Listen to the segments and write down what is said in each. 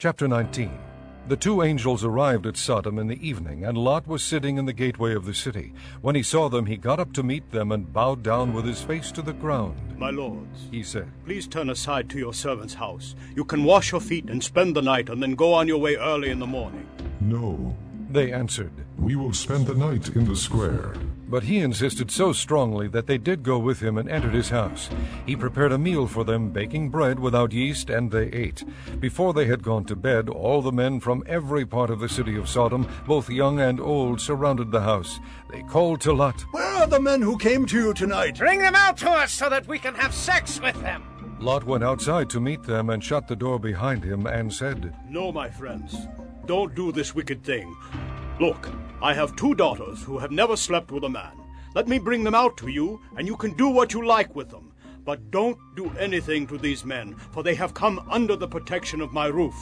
Chapter 19. The two angels arrived at Sodom in the evening, and Lot was sitting in the gateway of the city. When he saw them, he got up to meet them and bowed down with his face to the ground. "My lords," he said, "please turn aside to your servant's house. You can wash your feet and spend the night, and then go on your way early in the morning." "No," they answered. "we will spend the night in the square." But he insisted so strongly that they did go with him and entered his house. He prepared a meal for them, baking bread without yeast, and they ate. Before they had gone to bed, all the men from every part of the city of Sodom, both young and old, surrounded the house. They called to Lot. "Where are the men who came to you tonight? Bring them out to us so that we can have sex with them." Lot went outside to meet them and shut the door behind him and said, "No, my friends, don't do this wicked thing. Look, I have 2 daughters who have never slept with a man. Let me bring them out to you, and you can do what you like with them. But don't do anything to these men, for they have come under the protection of my roof."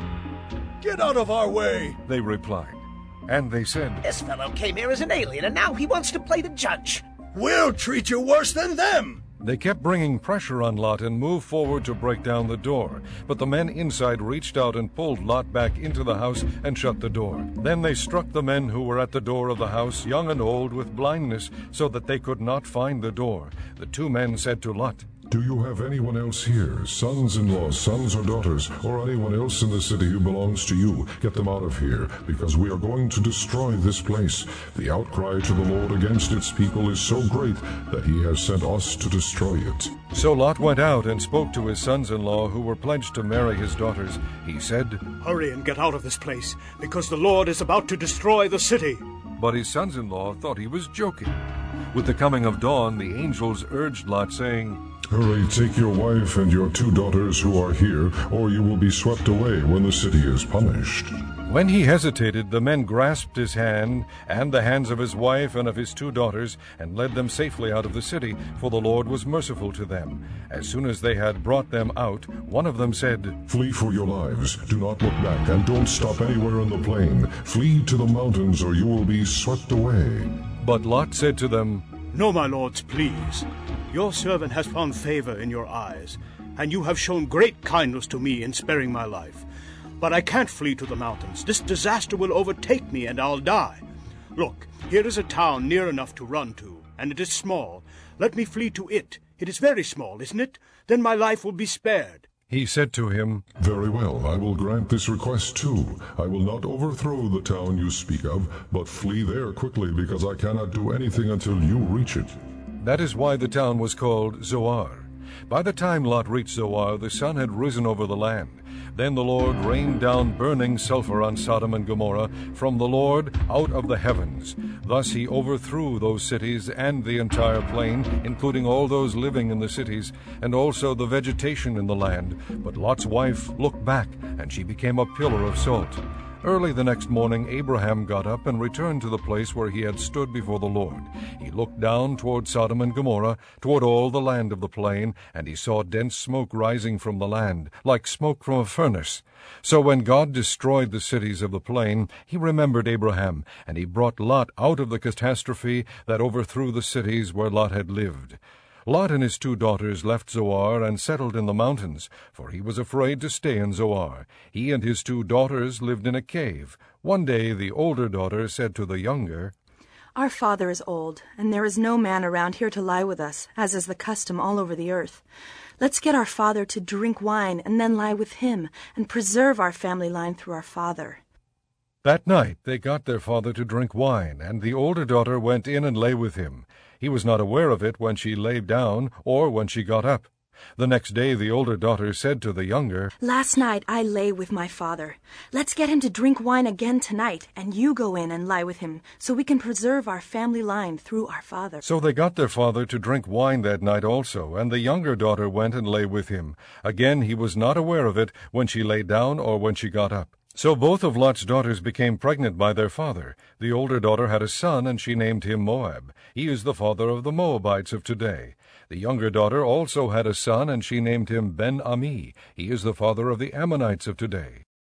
"Get out of our way!" they replied. And they said, This fellow came here as an alien, and now he wants to play the judge. "We'll treat you worse than them!" They kept bringing pressure on Lot and moved forward to break down the door. But the men inside reached out and pulled Lot back into the house and shut the door. Then they struck the men who were at the door of the house, young and old, with blindness, so that they could not find the door. The 2 men said to Lot, "Do you have anyone else here, sons-in-law, sons or daughters, or anyone else in the city who belongs to you? Get them out of here, because we are going to destroy this place. The outcry to the Lord against its people is so great that he has sent us to destroy it." So Lot went out and spoke to his sons-in-law who were pledged to marry his daughters. He said, "Hurry and get out of this place, because the Lord is about to destroy the city." But his sons-in-law thought he was joking. With the coming of dawn, the angels urged Lot, saying, "Hurry, take your wife and your 2 daughters who are here, or you will be swept away when the city is punished." When he hesitated, the men grasped his hand and the hands of his wife and of his 2 daughters and led them safely out of the city, for the Lord was merciful to them. As soon as they had brought them out, one of them said, "Flee for your lives. Do not look back, and don't stop anywhere in the plain. Flee to the mountains, or you will be swept away." But Lot said to them, "No, my lords, please. Your servant has found favor in your eyes, and you have shown great kindness to me in sparing my life. But I can't flee to the mountains. This disaster will overtake me, and I'll die. Look, here is a town near enough to run to, and it is small. Let me flee to it. It is very small, isn't it? Then my life will be spared." He said to him, "Very well, I will grant this request too. I will not overthrow the town you speak of, but flee there quickly, because I cannot do anything until you reach it." That is why the town was called Zoar. By the time Lot reached Zoar, the sun had risen over the land. Then the Lord rained down burning sulfur on Sodom and Gomorrah from the Lord out of the heavens. Thus he overthrew those cities and the entire plain, including all those living in the cities, and also the vegetation in the land. But Lot's wife looked back, and she became a pillar of salt. Early the next morning Abraham got up and returned to the place where he had stood before the Lord. He looked down toward Sodom and Gomorrah, toward all the land of the plain, and he saw dense smoke rising from the land, like smoke from a furnace. So when God destroyed the cities of the plain, he remembered Abraham, and he brought Lot out of the catastrophe that overthrew the cities where Lot had lived. Lot and his 2 daughters left Zoar and settled in the mountains, for he was afraid to stay in Zoar. He and his 2 daughters lived in a cave. One day the older daughter said to the younger, "Our father is old, and there is no man around here to lie with us, as is the custom all over the earth. Let's get our father to drink wine and then lie with him, and preserve our family line through our father." That night they got their father to drink wine, and the older daughter went in and lay with him. He was not aware of it when she lay down or when she got up. The next day the older daughter said to the younger, "Last night I lay with my father. Let's get him to drink wine again tonight, and you go in and lie with him, so we can preserve our family line through our father." So they got their father to drink wine that night also, and the younger daughter went and lay with him. Again he was not aware of it when she lay down or when she got up. So both of Lot's daughters became pregnant by their father. The older daughter had a son, and she named him Moab. He is the father of the Moabites of today. The younger daughter also had a son, and she named him Ben-Ami. He is the father of the Ammonites of today.